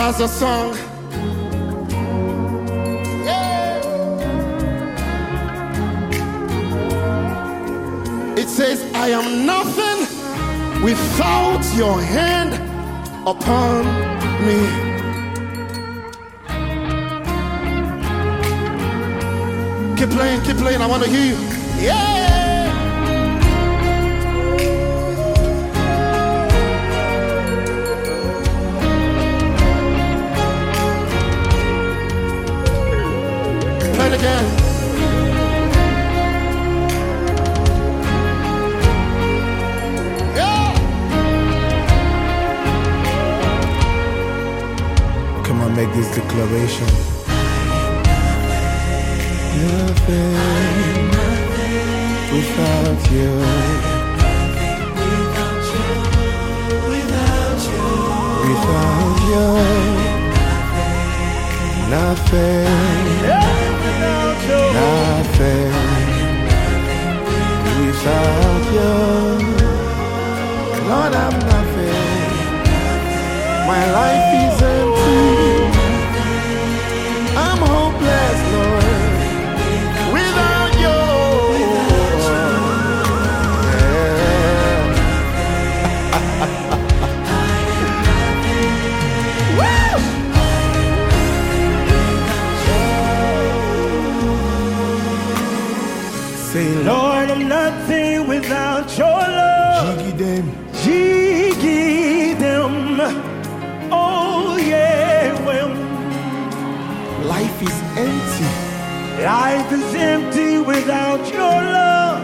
has a song. Yeah. It says, I am nothing without your hand upon me. Keep playing, I want to hear you. Yeah. Play it again. Yeah. Come on, make this declaration. Nothing without you. Without you. Nothing. Nothing without you. Lord, I'm nothing. My life is empty. I'm hopeless, Lord. Without you. Say, Lord, I'm nothing without your love. jiggy them. Jiggy them. Oh, yeah, well, Life is empty. life is empty without your love.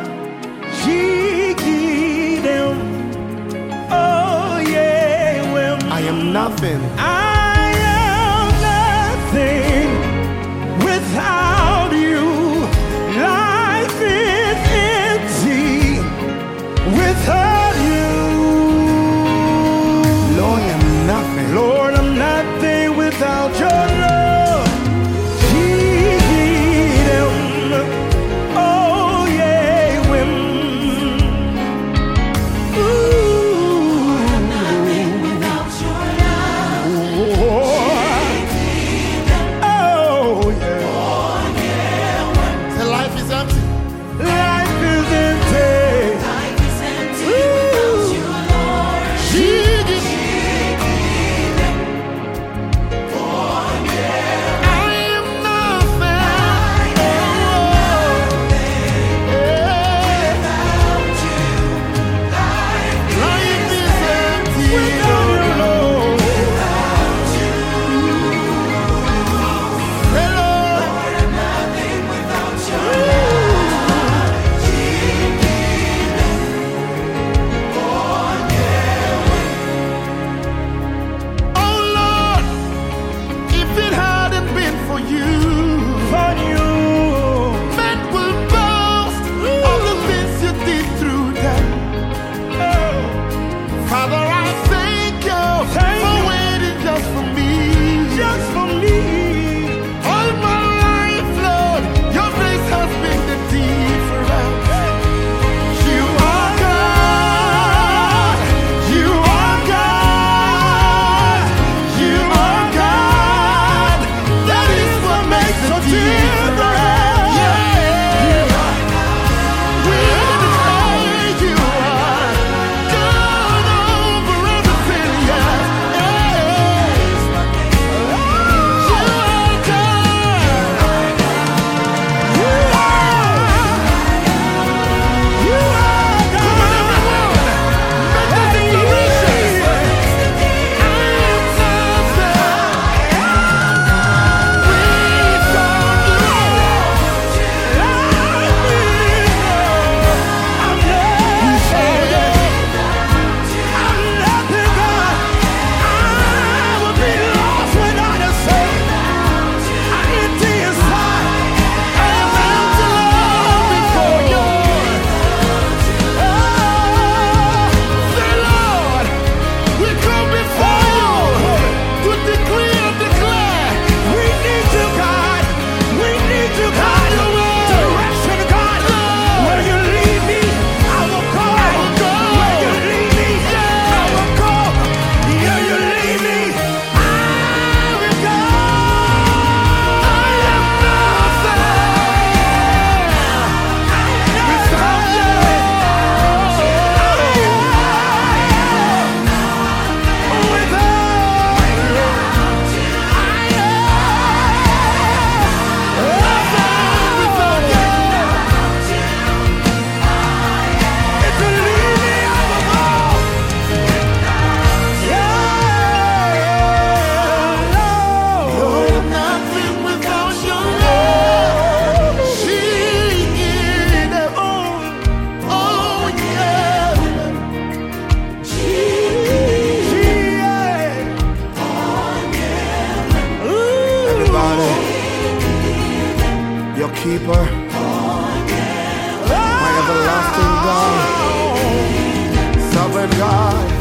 Jiggy them. Oh, yeah, well, I am nothing. I am nothing without you. Life is empty without you. Lord, I'm nothing. Lord, I'm nothing without your love. Jesus. Oh, yeah, when Nothing without your love. your keeper, my everlasting God, sovereign God.